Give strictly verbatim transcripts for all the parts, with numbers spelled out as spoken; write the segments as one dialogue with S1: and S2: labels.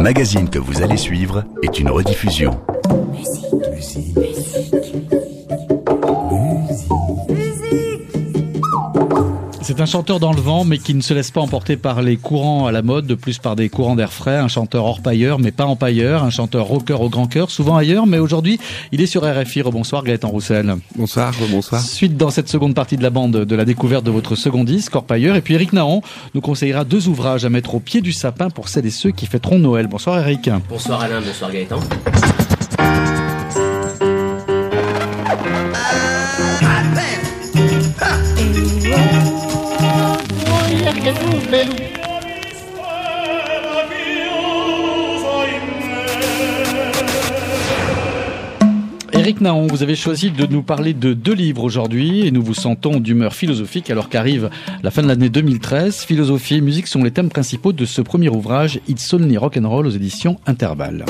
S1: magazine que vous allez suivre est une rediffusion.
S2: Musique, musique, musique, musique, musique.
S3: C'est un chanteur dans le vent, mais qui ne se laisse pas emporter par les courants à la mode, de plus par des courants d'air frais. Un chanteur orpailleur, mais pas empailleur. Un chanteur rocker au grand cœur, souvent ailleurs, mais aujourd'hui, il est sur R F I. Rebonsoir Gaëtan Roussel.
S4: Bonsoir, bonsoir.
S3: Suite dans cette seconde partie de la bande de la découverte de votre second disque, Orpailleur. Et puis Eric Naon nous conseillera deux ouvrages à mettre au pied du sapin pour celles et ceux qui fêteront Noël. Bonsoir Eric.
S5: Bonsoir Alain, bonsoir Gaëtan.
S3: Eric Naon, vous avez choisi de nous parler de deux livres aujourd'hui et nous vous sentons d'humeur philosophique alors qu'arrive la fin de l'année deux mille treize. Philosophie et musique sont les thèmes principaux de ce premier ouvrage, It's Only Rock'n'Roll aux éditions Intervalle.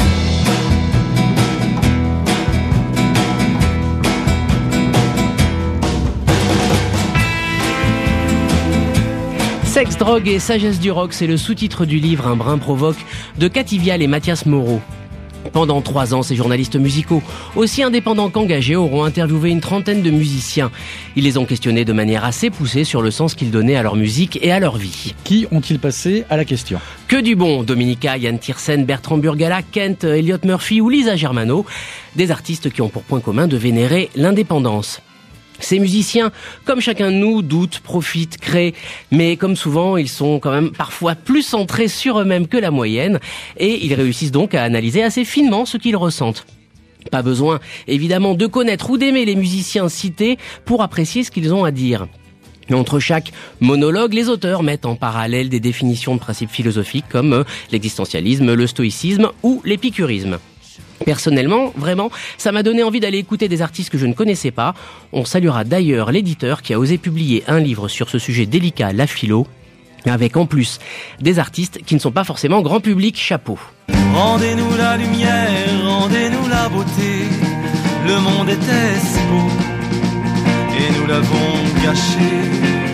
S5: Sexe, drogue et sagesse du rock, c'est le sous-titre du livre Un brin provoque de Cathy Vial et Mathias Moreau. Pendant trois ans, ces journalistes musicaux, aussi indépendants qu'engagés, auront interviewé une trentaine de musiciens. Ils les ont questionnés de manière assez poussée sur le sens qu'ils donnaient à leur musique et à leur vie.
S3: Qui ont-ils passé à la question ?
S5: Que du bon, Dominica, Yann Tiersen, Bertrand Burgala, Kent, Elliot Murphy ou Lisa Germano, des artistes qui ont pour point commun de vénérer l'indépendance. Ces musiciens, comme chacun de nous, doutent, profitent, créent, mais comme souvent, ils sont quand même parfois plus centrés sur eux-mêmes que la moyenne, et ils réussissent donc à analyser assez finement ce qu'ils ressentent. Pas besoin, évidemment, de connaître ou d'aimer les musiciens cités pour apprécier ce qu'ils ont à dire. Entre chaque monologue, les auteurs mettent en parallèle des définitions de principes philosophiques comme l'existentialisme, le stoïcisme ou l'épicurisme. Personnellement, vraiment, ça m'a donné envie d'aller écouter des artistes que je ne connaissais pas. On saluera d'ailleurs l'éditeur qui a osé publier un livre sur ce sujet délicat, la philo, avec en plus des artistes qui ne sont pas forcément grand public, chapeau.
S6: Rendez-nous la lumière, rendez-nous la beauté, le monde était si beau, et nous l'avons gâché.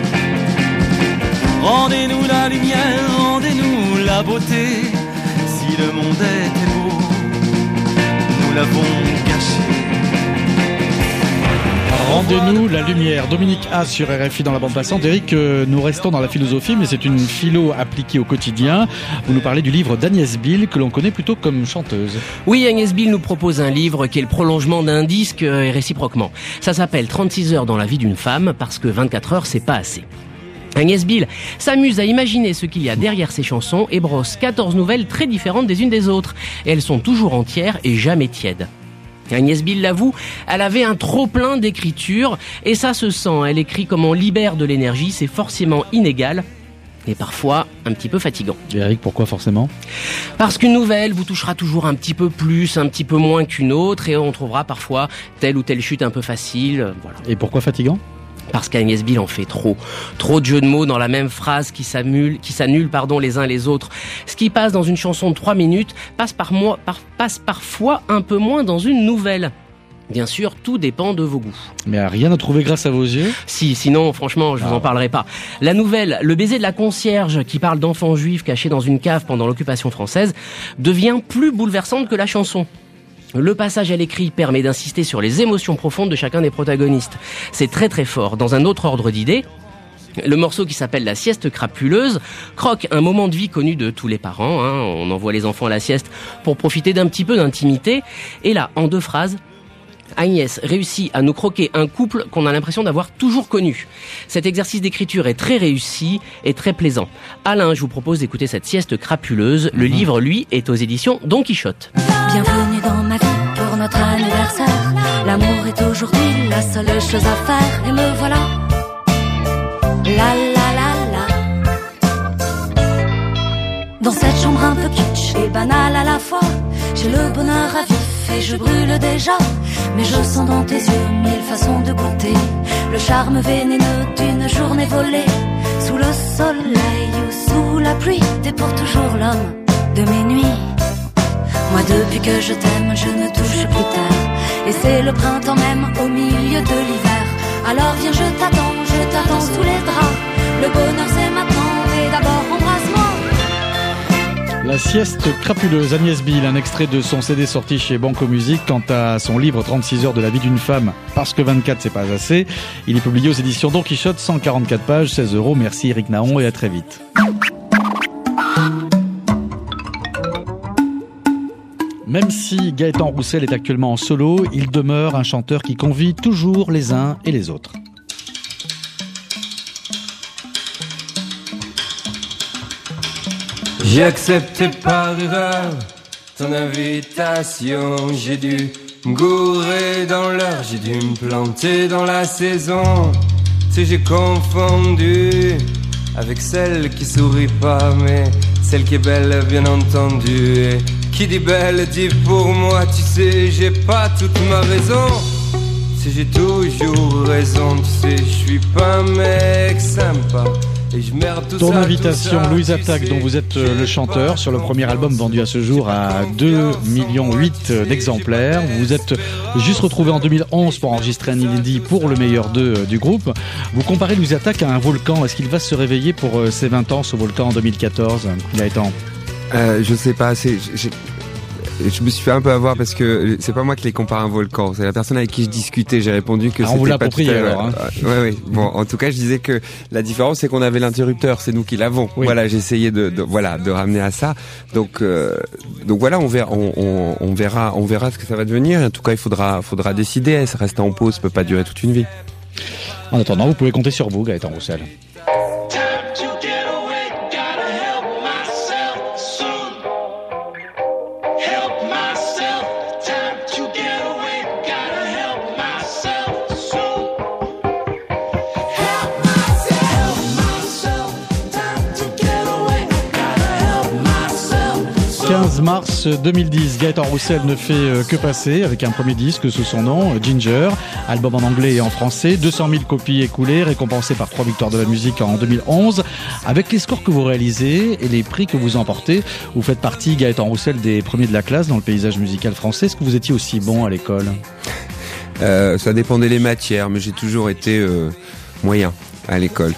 S6: Rendez-nous la lumière, rendez-nous la beauté, si le monde était beau, nous l'avons gâché.
S3: Rendez-nous la lumière. Dominique A sur R F I dans la bande passante. Eric, euh, nous restons dans la philosophie, mais c'est une philo appliquée au quotidien. Vous nous parlez du livre d'Agnès Bill, que l'on connaît plutôt comme chanteuse.
S5: Oui, Agnès Bill nous propose un livre qui est le prolongement d'un disque et réciproquement. Ça s'appelle trente-six heures dans la vie d'une femme, parce que vingt-quatre heures, c'est pas assez. Agnès Bill s'amuse à imaginer ce qu'il y a derrière ses chansons et brosse quatorze nouvelles très différentes des unes des autres. Et elles sont toujours entières et jamais tièdes. Agnès Bill l'avoue, elle avait un trop-plein d'écriture et ça se sent. Elle écrit comme on libère de l'énergie, c'est forcément inégal et parfois un petit peu fatigant.
S3: Et Eric, pourquoi forcément ?
S5: Parce qu'une nouvelle vous touchera toujours un petit peu plus, un petit peu moins qu'une autre et on trouvera parfois telle ou telle chute un peu facile. Voilà.
S3: Et pourquoi fatigant ?
S5: Parce qu'Agnès Bill en fait trop. Trop de jeux de mots dans la même phrase qui s'annulent, qui s'annulent pardon, les uns les autres. Ce qui passe dans une chanson de trois minutes passe, par moi, par, passe parfois un peu moins dans une nouvelle. Bien sûr, tout dépend de vos goûts.
S3: Mais rien à trouver grâce à vos yeux ?
S5: Si, sinon, franchement, je vous
S3: ah.
S5: en parlerai pas. La nouvelle, Le baiser de la concierge, qui parle d'enfants juifs cachés dans une cave pendant l'occupation française, devient plus bouleversante que la chanson. Le passage à l'écrit permet d'insister sur les émotions profondes de chacun des protagonistes. C'est très très fort. Dans un autre ordre d'idées, le morceau qui s'appelle La sieste crapuleuse croque un moment de vie connu de tous les parents. Hein. On envoie les enfants à la sieste pour profiter d'un petit peu d'intimité. Et là, en deux phrases, Agnès réussit à nous croquer un couple qu'on a l'impression d'avoir toujours connu. Cet exercice d'écriture est très réussi et très plaisant. Alain, je vous propose d'écouter cette sieste crapuleuse. Le livre, lui, est aux éditions Don Quichotte.
S7: Bienvenue dans ma vie pour notre anniversaire. L'amour est aujourd'hui la seule chose à faire. Et me voilà. La la la la. Dans cette chambre un peu kitsch et banale à la fois, j'ai le bonheur à vif et je brûle déjà. Mais je sens dans tes yeux mille façons de goûter le charme vénéneux d'une journée volée. Sous le soleil ou sous la pluie, t'es pour toujours l'homme de mes nuits. Moi depuis que je t'aime, je ne touche plus terre. Et c'est le printemps même au milieu de l'hiver. Alors viens, je t'attends, je t'attends sous les draps. Le bonheur c'est maintenant, mais d'abord embrasse-moi.
S3: La sieste crapuleuse, Agnès Bill, un extrait de son C D sorti chez Banco Musique. Quant à son livre trente-six heures de la vie d'une femme, parce que vingt-quatre c'est pas assez, il est publié aux éditions Don Quichotte, cent quarante-quatre pages, seize euros. Merci Eric Naon et à très vite. Même si Gaëtan Roussel est actuellement en solo, il demeure un chanteur qui convie toujours les uns et les autres.
S4: J'ai accepté par erreur ton invitation, j'ai dû me gourer dans l'heure, j'ai dû me planter dans la saison. Tu sais, j'ai confondu avec celle qui sourit pas, mais celle qui est belle, bien entendu. Et qui dit belle dit pour moi, tu sais, j'ai pas toute ma raison. Tu sais, j'ai toujours raison, tu sais, je suis pas un mec sympa.
S3: Ton invitation, Louise Attaque, dont vous êtes le chanteur, sur le premier album vendu à ce jour à deux virgule huit millions d'exemplaires. Vous êtes juste retrouvé en deux mille onze pour enregistrer un inédit pour le meilleur d'eux du groupe. Vous comparez Louise Attaque à un volcan. Est-ce qu'il va se réveiller pour ses vingt ans, ce volcan, en deux mille quatorze, Gaëtan ?
S8: euh, Je sais pas, c'est... J'ai... Je me suis fait un peu avoir parce que c'est pas moi qui les compare à un volcan, c'est la personne avec qui je discutais. J'ai répondu que
S3: ah,
S8: c'était
S3: on vous l'a
S8: pas
S3: tout à alors. Hein.
S8: Ouais, ouais. Bon, en tout cas, je disais que la différence c'est qu'on avait l'interrupteur, c'est nous qui l'avons. Oui. Voilà, j'essayais de, de, voilà, de ramener à ça. Donc, euh, donc voilà, on verra, on, on, on verra, on verra ce que ça va devenir. En tout cas, il faudra, faudra décider. Ça reste en pause, ça peut pas durer toute une vie.
S3: En attendant, vous pouvez compter sur vous, Gaëtan Roussel. quinze mars deux mille dix, Gaëtan Roussel ne fait que passer avec un premier disque sous son nom, Ginger, album en anglais et en français, deux cent mille copies écoulées, récompensé par trois victoires de la musique en deux mille onze. Avec les scores que vous réalisez et les prix que vous emportez, vous faites partie, Gaëtan Roussel, des premiers de la classe dans le paysage musical français. Est-ce que vous étiez aussi bon à l'école ?
S8: euh, Ça dépendait des matières, mais j'ai toujours été euh, moyen à l'école.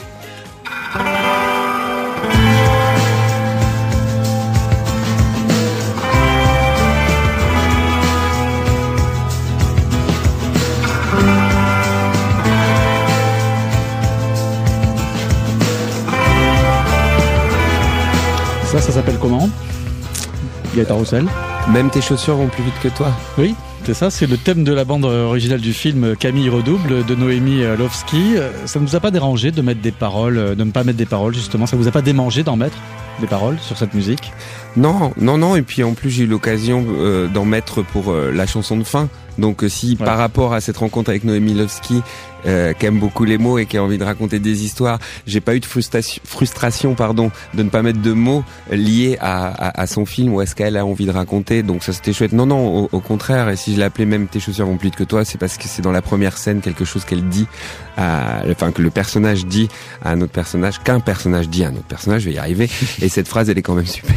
S3: Ça, ça s'appelle comment, Gaëtan Roussel ?
S8: Même tes chaussures vont plus vite que toi.
S3: Oui, c'est ça, c'est le thème de la bande originale du film Camille redouble de Noémie Lovski. Ça ne vous a pas dérangé de mettre des paroles, de ne pas mettre des paroles justement ? Ça ne vous a pas démangé d'en mettre des paroles sur cette musique ?
S8: Non, non, non. Et puis en plus j'ai eu l'occasion euh, d'en mettre pour euh, la chanson de fin. Donc euh, si ouais. Par rapport à cette rencontre avec Noémie Lovski, euh, qui aime beaucoup les mots et qui a envie de raconter des histoires, j'ai pas eu de frustration, frustration pardon, de ne pas mettre de mots liés à, à, à son film ou à ce qu'elle a envie de raconter. Donc ça c'était chouette. Non, non, au, au contraire. Et si je l'appelais même tes chaussures vont plus vite que toi, c'est parce que c'est dans la première scène quelque chose qu'elle dit, à, enfin que le personnage dit à un autre personnage, qu'un personnage dit à un autre personnage. Je vais y arriver. Et cette phrase, elle est quand même super.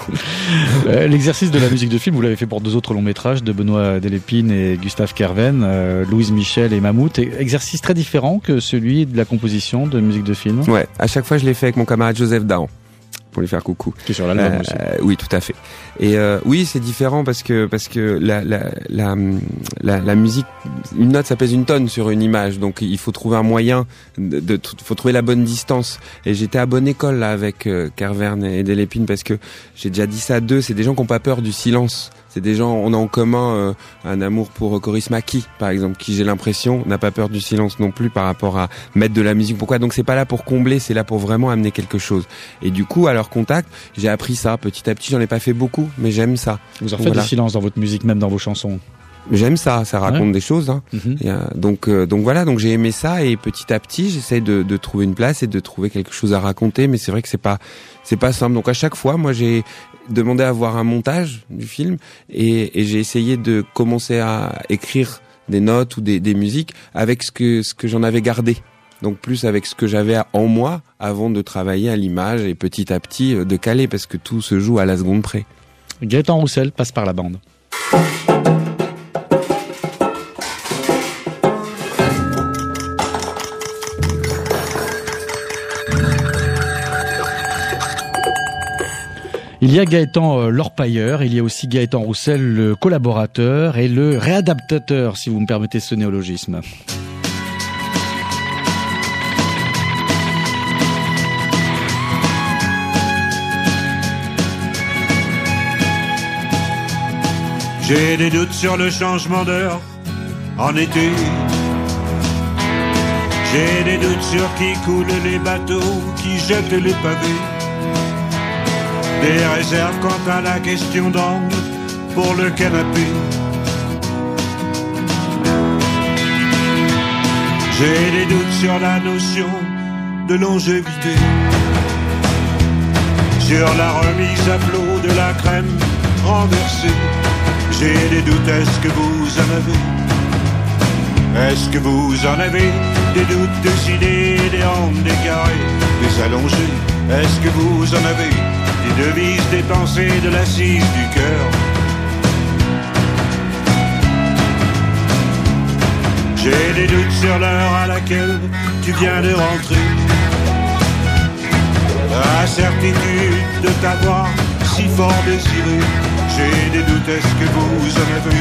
S3: euh, L'exercice de la musique de film, vous l'avez fait pour deux autres longs métrages de Benoît Delépine et Gustave Kerven, euh, Louise Michel et Mammouth. Et exercice très différent que celui de la composition de musique de film.
S8: Ouais, à chaque fois je l'ai fait avec mon camarade Joseph Dahan pour lui faire coucou.
S3: Qui est sur l'album euh, aussi.
S8: Oui, tout à fait. Et euh, oui, c'est différent parce que parce que la la la la, la musique, une note ça pèse une tonne sur une image, donc il faut trouver un moyen de, de faut trouver la bonne distance. Et j'étais à bonne école là avec euh, Kervern et Delépine parce que j'ai déjà dit ça à deux, c'est des gens qui ont pas peur du silence. C'est des gens, on a en commun euh, un amour pour Coris Maki, par exemple, qui j'ai l'impression n'a pas peur du silence non plus par rapport à mettre de la musique. Pourquoi ? Donc c'est pas là pour combler, c'est là pour vraiment amener quelque chose. Et du coup, à leur contact, j'ai appris ça petit à petit. J'en ai pas fait beaucoup, mais j'aime ça.
S3: Vous en faites voilà. Du silence dans votre musique, même dans vos chansons.
S8: J'aime ça, ça raconte ouais. des choses. Hein.
S3: Mm-hmm.
S8: Et, euh, donc, euh, donc voilà, donc j'ai aimé ça et petit à petit, j'essaie de, de trouver une place et de trouver quelque chose à raconter. Mais c'est vrai que c'est pas, c'est pas simple. Donc à chaque fois, moi j'ai demandé à voir un montage du film et, et j'ai essayé de commencer à écrire des notes ou des, des musiques avec ce que ce que j'en avais gardé. Donc plus avec ce que j'avais en moi avant de travailler à l'image et petit à petit de caler parce que tout se joue à la seconde près.
S3: Gaëtan Roussel passe par la bande. Il y a Gaëtan euh, l'orpailleur, il y a aussi Gaëtan Roussel, le collaborateur et le réadaptateur, si vous me permettez ce néologisme.
S9: J'ai des doutes sur le changement d'heure en été. J'ai des doutes sur qui coule les bateaux, qui jettent les pavés. Des réserves quant à la question d'angle pour le canapé. J'ai des doutes sur la notion de longévité, sur la remise à flot de la crème renversée. J'ai des doutes, est-ce que vous en avez? Est-ce que vous en avez? Des doutes, des idées, des handes, des carrés, des allongés. Est-ce que vous en avez? Des devises, des pensées, de l'assise du cœur. J'ai des doutes sur l'heure à laquelle tu viens de rentrer. La certitude de t'avoir si fort désiré. J'ai des doutes, est-ce que vous en avez?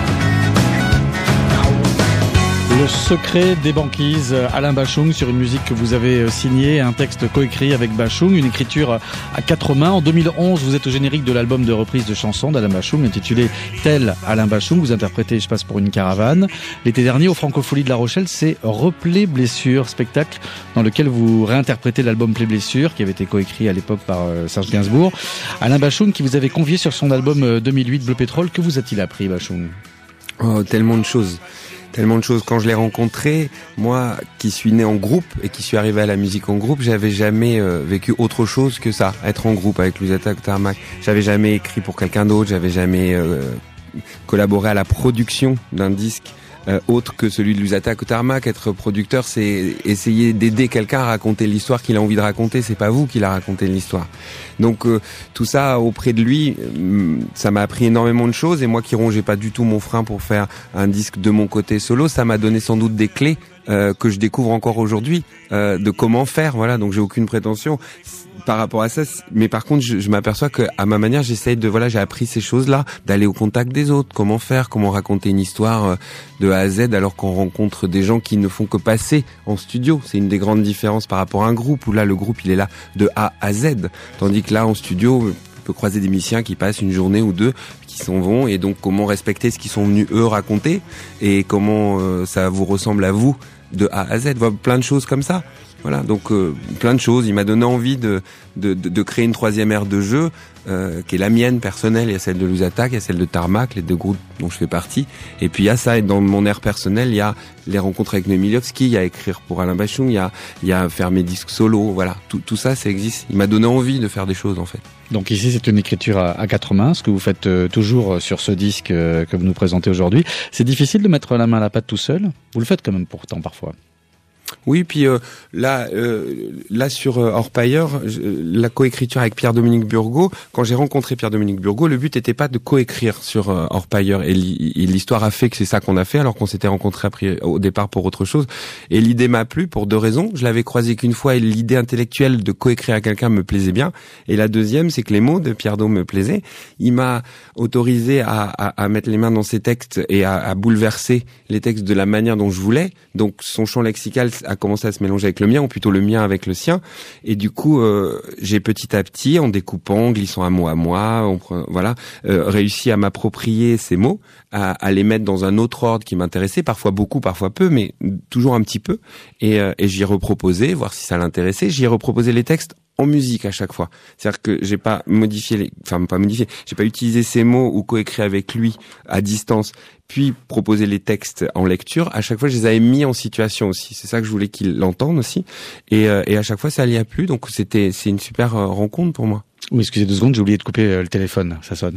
S3: Le secret des banquises, Alain Bachung, sur une musique que vous avez signée, un texte coécrit avec Bachung, une écriture à quatre mains. En deux mille onze, vous êtes au générique de l'album de reprise de chansons d'Alain Bachung, intitulé Tel Alain Bachung. Vous interprétez Je passe pour une caravane. L'été dernier, au Francophonie de La Rochelle, c'est Replay Blessure, spectacle dans lequel vous réinterprétez l'album Play Blessure, qui avait été coécrit à l'époque par Serge Gainsbourg. Alain Bachung, qui vous avait convié sur son album deux mille huit Bleu Pétrole. Que vous a-t-il appris, Bachung?
S8: Oh, tellement de choses. Tellement de choses. Quand je l'ai rencontré, moi, qui suis né en groupe et qui suis arrivé à la musique en groupe, j'avais jamais euh, vécu autre chose que ça, être en groupe avec Louis-Attaque, Tarmac. J'avais jamais écrit pour quelqu'un d'autre, j'avais jamais euh, collaboré à la production d'un disque euh, autre que celui de Louis-Attaque ou Tarmac. Être producteur, c'est essayer d'aider quelqu'un à raconter l'histoire qu'il a envie de raconter. C'est pas vous qui l'a raconté l'histoire. Donc euh, tout ça auprès de lui, euh, ça m'a appris énormément de choses. Et moi qui rongeais pas du tout mon frein pour faire un disque de mon côté solo, ça m'a donné sans doute des clés euh, que je découvre encore aujourd'hui euh, de comment faire. Voilà, donc j'ai aucune prétention par rapport à ça, mais par contre je, je m'aperçois que à ma manière j'essaye de voilà j'ai appris ces choses-là, d'aller au contact des autres, comment faire, comment raconter une histoire de A à Z alors qu'on rencontre des gens qui ne font que passer en studio. C'est une des grandes différences par rapport à un groupe où là le groupe il est là de A à Z, tandis que là en studio on peut croiser des musiciens qui passent une journée ou deux, qui s'en vont, et donc comment respecter ce qu'ils sont venus eux raconter et comment euh, ça vous ressemble à vous de A à Z, voilà, plein de choses comme ça. Voilà, donc euh, plein de choses. Il m'a donné envie de, de, de, de créer une troisième ère de jeu, euh, qui est la mienne personnelle. Il y a celle de Louis-Attaque, il y a celle de Tarmac, les deux groupes dont je fais partie. Et puis il y a ça, et dans mon ère personnelle, il y a les rencontres avec Noémie Milevski, il y a écrire pour Alain Bachung, il y a, il y a faire mes disques solo. Voilà, tout, tout ça, ça existe. Il m'a donné envie de faire des choses, en fait.
S3: Donc ici, c'est une écriture à, à quatre mains, ce que vous faites euh, toujours sur ce disque euh, que vous nous présentez aujourd'hui. C'est difficile de mettre la main à la pâte tout seul. Vous le faites quand même pourtant parfois.
S8: Oui, puis euh, là, euh, là sur euh, Orpailleur, la coécriture avec Pierre-Dominique Burgot. Quand j'ai rencontré Pierre-Dominique Burgot, le but n'était pas de coécrire sur euh, Orpailleur, et l'histoire a fait que c'est ça qu'on a fait, alors qu'on s'était rencontrés après, au départ pour autre chose. Et l'idée m'a plu pour deux raisons. Je l'avais croisé qu'une fois, et l'idée intellectuelle de coécrire à quelqu'un me plaisait bien. Et la deuxième, c'est que les mots de Pierre-Do me plaisaient. Il m'a autorisé à, à, à mettre les mains dans ses textes et à, à bouleverser les textes de la manière dont je voulais. Donc son champ lexical a commencé à se mélanger avec le mien, ou plutôt le mien avec le sien. Et du coup, euh, j'ai petit à petit, en découpant, en glissant un mot à moi, on, voilà, euh, réussi à m'approprier ces mots, à, à les mettre dans un autre ordre qui m'intéressait, parfois beaucoup, parfois peu, mais toujours un petit peu. Et, euh, et j'y ai reproposé, voir si ça l'intéressait. J'y ai reproposé les textes en musique à chaque fois. C'est-à-dire que j'ai pas modifié les, enfin pas modifié, j'ai pas utilisé ces mots ou coécrit avec lui à distance, puis proposé les textes en lecture. À chaque fois, je les avais mis en situation aussi. C'est ça que je voulais qu'il l'entende aussi. Et, euh, et à chaque fois, ça n'y a plus. Donc c'était, c'est une super euh, rencontre pour moi.
S3: Oui, excusez deux secondes, j'ai oublié de couper euh, le téléphone. Ça sonne.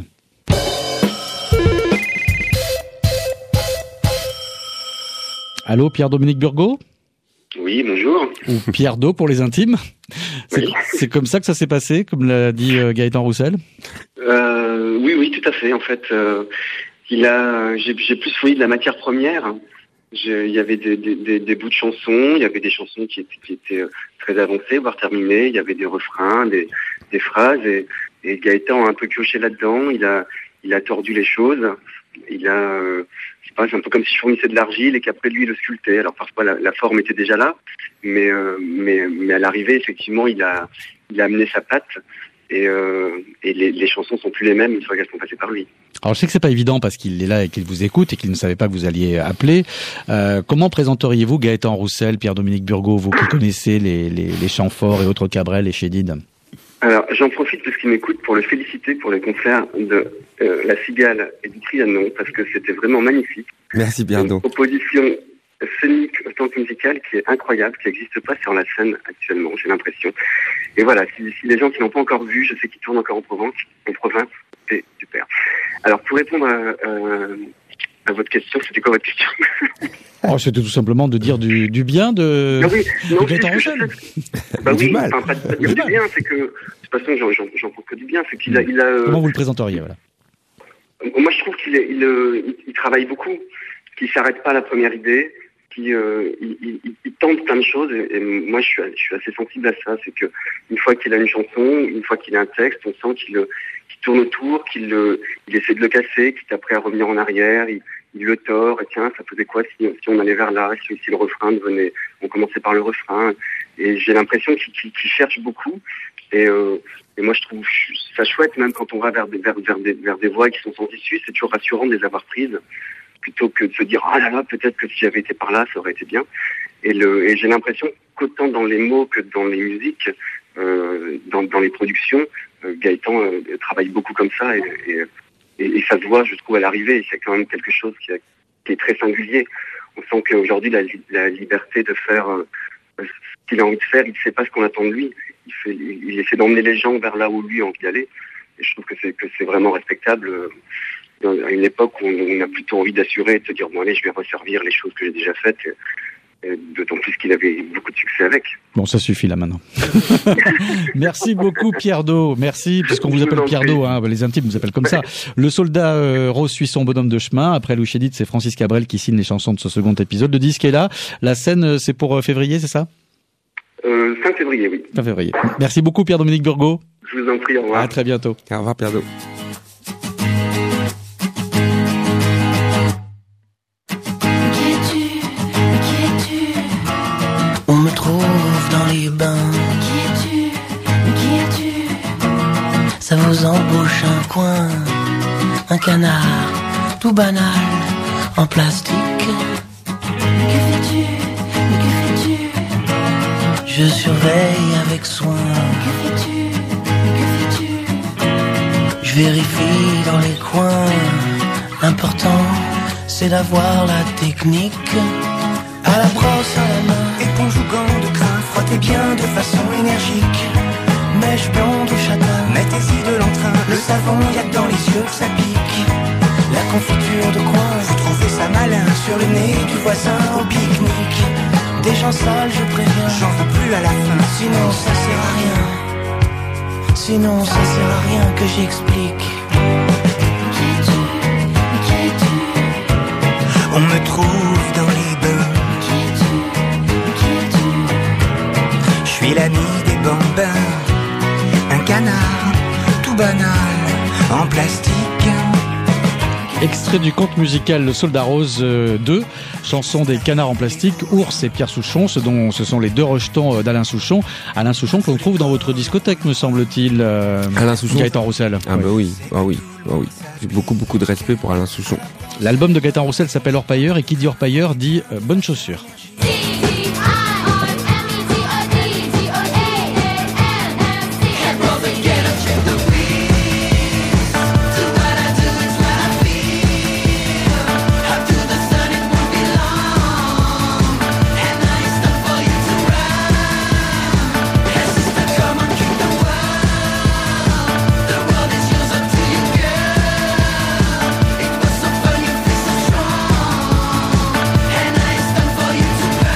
S3: Allô, Pierre-Dominique Burgot?
S10: Oui, bonjour.
S3: Ou Pierre Do pour les intimes. C'est,
S10: oui.
S3: C'est comme ça que ça s'est passé, comme l'a dit euh, Gaëtan Roussel.
S10: Euh, oui, oui, tout à fait. En fait, euh, il a, j'ai, j'ai plus fouillé de la matière première. Je, il y avait des, des, des, des bouts de chansons, il y avait des chansons qui étaient, qui étaient très avancées, voire terminées. Il y avait des refrains, des, des phrases, et, Et Gaëtan a un peu pioché là-dedans, il a, il a tordu les choses, il a, euh, je sais pas, c'est un peu comme si je fournissais de l'argile et qu'après lui il le sculptait. Alors parfois la, la forme était déjà là, mais, euh, mais, mais à l'arrivée, effectivement, il a, il a amené sa patte. Et, euh, et les, les chansons sont plus les mêmes une fois qu'elles sont passées par lui.
S3: Alors je sais que c'est pas évident parce qu'il est là et qu'il vous écoute et qu'il ne savait pas que vous alliez appeler. Euh, comment présenteriez-vous Gaëtan Roussel, Pierre-Dominique Burgot, vous qui connaissez les, les, les chants forts et autres Cabrel et Chédid?
S10: Alors j'en profite de ce qu'il m'écoute pour le féliciter pour les concerts de euh, La Cigale et du Trianon parce que c'était vraiment magnifique.
S8: Merci Bernard.
S10: Une proposition scénique autant que musicale qui est incroyable, qui n'existe pas sur la scène actuellement, j'ai l'impression. Et voilà, si, si les gens qui n'ont pas encore vu, je sais qu'ils tournent encore en Provence, en province, c'est super. Alors pour répondre à, euh, à votre question, c'était quoi votre question?
S3: Oh, c'était tout simplement de dire du, du bien de,
S10: ah oui, non,
S3: de Gaëtan Roussel.
S10: Bah oui,
S8: du mal.
S10: enfin, pas, pas dire du bien, c'est que, de toute façon, j'en, j'en, j'en pense que du bien, c'est qu'il a, il a, euh,
S3: Comment vous le présenteriez, voilà?
S10: Moi, je trouve qu'il est, il, il, il travaille beaucoup, qu'il s'arrête pas à la première idée, qu'il euh, il, il, il tente plein de choses. Et, et moi, je suis, je suis assez sensible à ça. C'est que une fois qu'il a une chanson, une fois qu'il a un texte, on sent qu'il, qu'il tourne autour, qu'il il essaie de le casser, qu'il est après à revenir en arrière. Il, il le tord. Et tiens, ça faisait quoi si, si on allait vers là, si, si le refrain devenait, on commençait par le refrain. Et j'ai l'impression qu'il, qu'il, qu'il cherche beaucoup. Et, euh, et moi, je trouve ça chouette, même quand on va vers des, vers, vers des, vers des voix qui sont sans issue, c'est toujours rassurant de les avoir prises, plutôt que de se dire, ah là là, peut-être que si j'avais été par là, ça aurait été bien. Et, le, et j'ai l'impression qu'autant dans les mots que dans les musiques, euh, dans, dans les productions, euh, Gaëtan euh, travaille beaucoup comme ça, et, et, et, et ça se voit, je trouve, à l'arrivée. C'est quand même quelque chose qui, a, qui est très singulier. On sent qu'aujourd'hui, la, la liberté de faire euh, ce qu'il a envie de faire, il ne sait pas ce qu'on attend de lui. Il, fait, il, il essaie d'emmener les gens vers là où lui a envie d'aller. Et je trouve que c'est, que c'est vraiment respectable euh, à une époque où on, on a plutôt envie d'assurer et de se dire, bon allez, je vais resservir les choses que j'ai déjà faites. Et, et d'autant plus qu'il avait beaucoup de succès avec.
S3: Bon, ça suffit là maintenant. Merci beaucoup Pierre Do. Merci, puisqu'on vous appelle Pierre Do, hein, les intimes vous appellent comme ça. Le soldat euh, rose suit son bonhomme de chemin. Après Lou Chédid, c'est Francis Cabrel qui signe les chansons de ce second épisode. Le disque est là. La scène, c'est pour euh, février, c'est ça?
S10: Euh, fin février, oui.
S3: Fin février. Merci beaucoup Pierre-Dominique Burgot.
S10: Je vous en prie, au revoir.
S3: À très bientôt.
S8: Au revoir Pierre Do.
S11: On me trouve dans les bains.
S7: Qui es-tu? Qui es-tu?
S11: Ça vous embauche un coin, un canard tout banal en plastique.
S7: Que fais-tu? Que fais-tu?
S11: Je surveille avec soin.
S7: Que fais-tu? Que fais-tu?
S11: Je vérifie dans les coins. L'important c'est d'avoir la technique. À la brosse à la main, éponge ou gants de crin, frottez bien de façon énergique. Mèche blonde ou châtain, mettez-y de l'entrain. Le savon, y'a que dans les yeux que ça pique. La confiture de coin, vous trouvez ça malin. Sur le nez du voisin au pique-nique. Des gens sales, je préviens, j'en veux plus à la fin. Sinon ça sert à rien. Sinon ça sert à rien que j'explique.
S7: Qui es-tu? Qui es-tu?
S11: On me trouve dans les bains.
S7: Qui es-tu? Qui es-tu?
S11: Je suis l'ami des bambins. Un canard tout banal en plastique.
S3: Extrait du conte musical Le Soldat Rose deux, chanson des canards en plastique, Ours et Pierre Souchon, ce, dont, ce sont les deux rejetons d'Alain Souchon. Alain Souchon qu'on trouve dans votre discothèque, me semble-t-il. Euh,
S8: Alain Souchon.
S3: Gaëtan Roussel.
S8: Ah oui. bah oui, ah oui, ah oui. J'ai beaucoup beaucoup de respect pour Alain Souchon.
S3: L'album de Gaëtan Roussel s'appelle Orpailleur et qui dit Orpailleur dit euh, bonne chaussure.
S2: And I stand for you to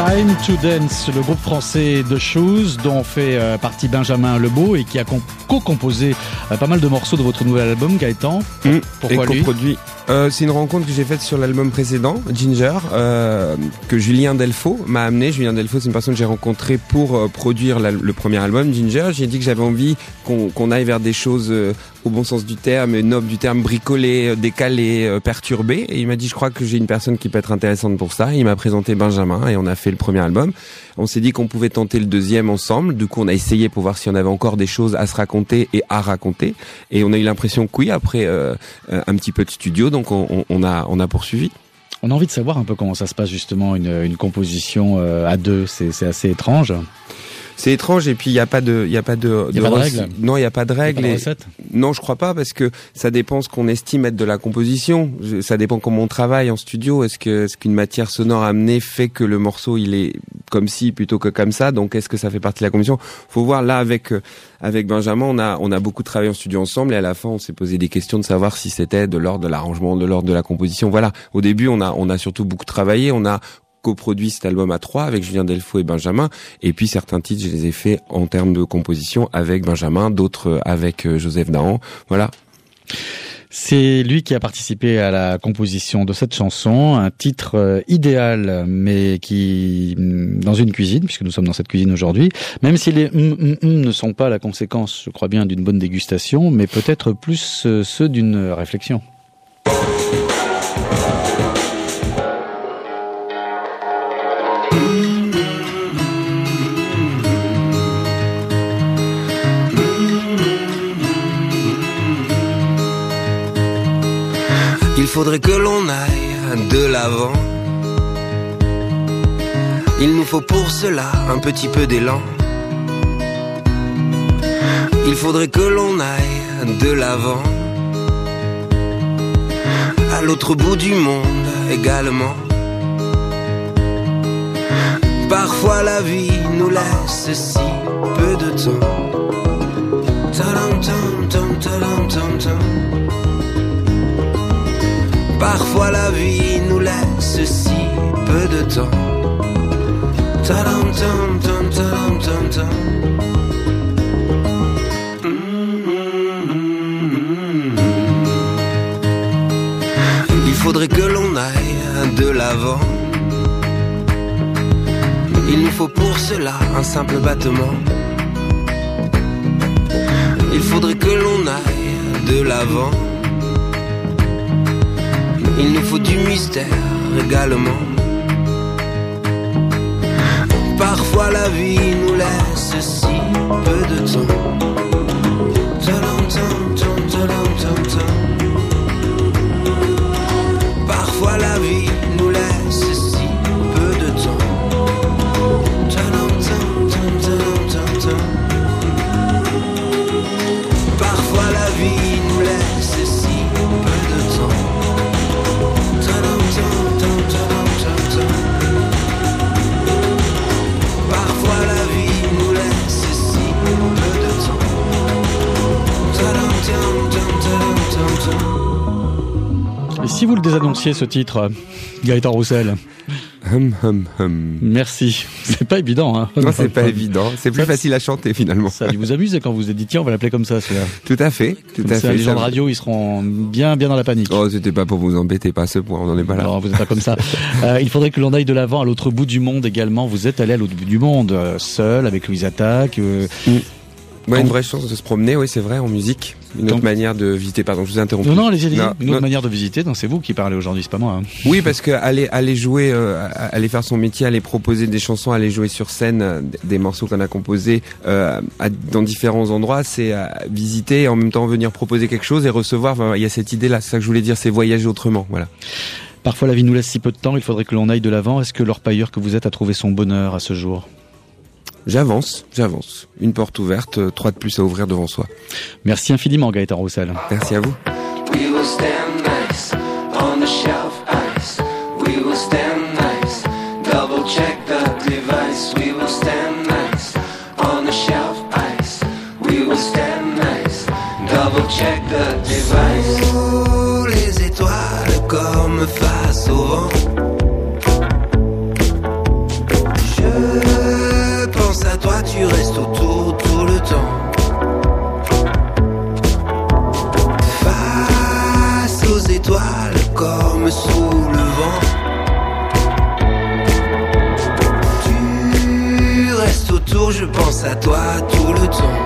S3: Time to Dance, le groupe français de Shoes dont fait euh, partie Benjamin Lebeau et qui a com- co-composé euh, pas mal de morceaux de votre nouvel album, Gaëtan.
S8: Mmh.
S3: Pourquoi
S8: et
S3: lui
S8: coproduit. Euh, c'est une rencontre que j'ai faite sur l'album précédent, Ginger, euh, que Julien Delfaux m'a amené. Julien Delfaux, c'est une personne que j'ai rencontrée pour euh, produire la, le premier album, Ginger. J'ai dit que j'avais envie qu'on, qu'on aille vers des choses euh, au bon sens du terme, noble du terme, bricolées, décalées, euh, perturbées. Et il m'a dit, je crois que j'ai une personne qui peut être intéressante pour ça. Il m'a présenté Benjamin et on a fait le premier album. On s'est dit qu'on pouvait tenter le deuxième ensemble. Du coup, on a essayé pour voir si on avait encore des choses à se raconter et à raconter. Et on a eu l'impression que oui, après euh, un petit peu de studio, donc on, on a on a poursuivi.
S3: On a envie de savoir un peu comment ça se passe justement une, une composition euh, à deux. C'est, c'est assez étrange.
S8: C'est étrange et puis il y a pas de il y a pas de,
S3: y a
S8: de
S3: pas de règles.
S8: Non, il y a pas de règles.
S3: Y a pas de recette.
S8: Non, je crois pas parce que ça dépend ce qu'on estime être de la composition. Je, ça dépend comment on travaille en studio. Est-ce que est-ce qu'une matière sonore amenée fait que le morceau il est comme ci plutôt que comme ça. Donc est-ce que ça fait partie de la composition? Faut voir là avec euh, avec Benjamin, on a on a beaucoup travaillé en studio ensemble et à la fin on s'est posé des questions de savoir si c'était de l'ordre de l'arrangement, de l'ordre de la composition. Voilà. Au début, on a on a surtout beaucoup travaillé. On a coproduit cet album à trois avec Julien Delfaux et Benjamin, et puis certains titres je les ai faits en termes de composition avec Benjamin, d'autres avec Joseph Dahan, voilà.
S3: C'est lui qui a participé à la composition de cette chanson, un titre euh, idéal, mais qui, dans une cuisine, puisque nous sommes dans cette cuisine aujourd'hui, même si les hum, hum, hum ne sont pas la conséquence, je crois bien, d'une bonne dégustation, mais peut-être plus euh, ceux d'une réflexion.
S11: Il faudrait que l'on aille de l'avant. Il nous faut pour cela un petit peu d'élan. Il faudrait que l'on aille de l'avant. À l'autre bout du monde également. Parfois la vie nous laisse si peu de temps. Parfois la vie nous laisse si peu de temps. Il faudrait que l'on aille de l'avant. Il nous faut pour cela un simple battement. Il faudrait que l'on aille de l'avant. Il nous faut du mystère également. Parfois la vie nous laisse si peu de temps. Parfois la vie nous laisse si peu de temps. Parfois la vie nous laisse si peu de temps. Parfois la vie nous laisse si peu de temps.
S3: Et si vous le désannonciez ce titre, Gaëtan Roussel?
S8: Hum, hum, hum.
S3: Merci. C'est pas évident, hein.
S8: Non, c'est pas évident. C'est plus
S3: ça,
S8: facile à chanter finalement.
S3: Ça a dû vous amuser quand vous vous êtes dit tiens, on va l'appeler comme ça, celui-là.
S8: Tout à fait, tout
S3: comme
S8: à
S3: ça,
S8: fait.
S3: Les gens de radio, ils seront bien, bien dans la panique.
S8: Oh, c'était pas pour vous embêter, pas à ce point, on n'en est pas là.
S3: Non, vous n'êtes pas comme ça. euh, il faudrait que l'on aille de l'avant à l'autre bout du monde également. Vous êtes allé à l'autre bout du monde, euh, seul, avec Louise Attaque. Euh,
S8: mm. Ouais,
S3: quand...
S8: une vraie chance de se promener, oui, c'est vrai, en musique. Une autre
S3: quand...
S8: manière de visiter, pardon, je vous ai interrompu.
S3: Non, non, allez-y, allez-y.
S8: Non,
S3: Une autre
S8: non.
S3: manière de visiter, non, c'est vous qui parlez aujourd'hui, c'est pas moi. Hein.
S8: Oui, parce que aller, aller jouer, euh, aller faire son métier, aller proposer des chansons, aller jouer sur scène euh, des morceaux qu'on a composés euh, à, dans différents endroits, c'est euh, visiter et en même temps venir proposer quelque chose et recevoir. Enfin, il y a cette idée-là, c'est ça que je voulais dire, c'est voyager autrement, voilà.
S3: Parfois la vie nous laisse si peu de temps, il faudrait que l'on aille de l'avant. Est-ce que l'orpailleur que vous êtes a trouvé son bonheur à ce jour?
S8: J'avance, j'avance. Une porte ouverte, trois de plus à ouvrir devant soi.
S3: Merci infiniment, Gaëtan Roussel.
S8: Merci à vous.
S12: We will stand nice on the shelf ice. We will stand nice. Double check the device. We will stand nice on the shelf ice. We will stand nice. Double check the device.
S11: Oh, les étoiles comme face au vent. autour tout le temps. Face aux étoiles comme sous le vent. Tu restes autour, je pense à toi tout le temps.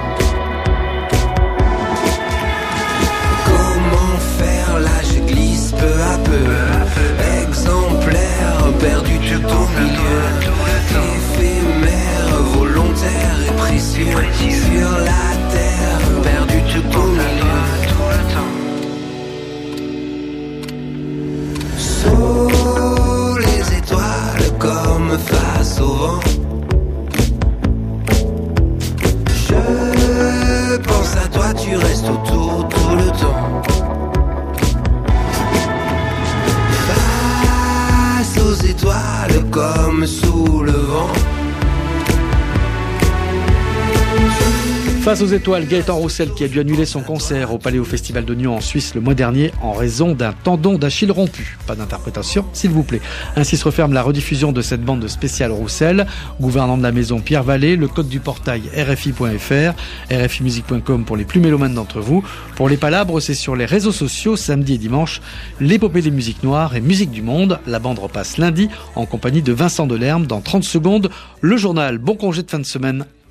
S11: Comment faire là, je glisse peu à peu. Exemplaire, perdu tout au milieu. Éphémère, volontaire et précieux. Sur la terre, perdu tout au milieu. Sous les étoiles comme face au vent. Je pense à toi, tu restes autour tout le temps. Face aux étoiles comme sous le vent.
S3: Face aux étoiles, Gaëtan Roussel qui a dû annuler son concert au Paléo Festival de Nyon en Suisse le mois dernier en raison d'un tendon d'Achille rompu. Pas d'interprétation, s'il vous plaît. Ainsi se referme la rediffusion de cette bande spéciale Roussel. Gouvernant de la maison Pierre Vallée, le code du portail R F I point F R, R F I musique point com pour les plus mélomanes d'entre vous. Pour les palabres, c'est sur les réseaux sociaux, samedi et dimanche, l'épopée des musiques noires et musique du monde. La bande repasse lundi en compagnie de Vincent Delerme. Dans trente secondes, le journal. Bon congé de fin de semaine.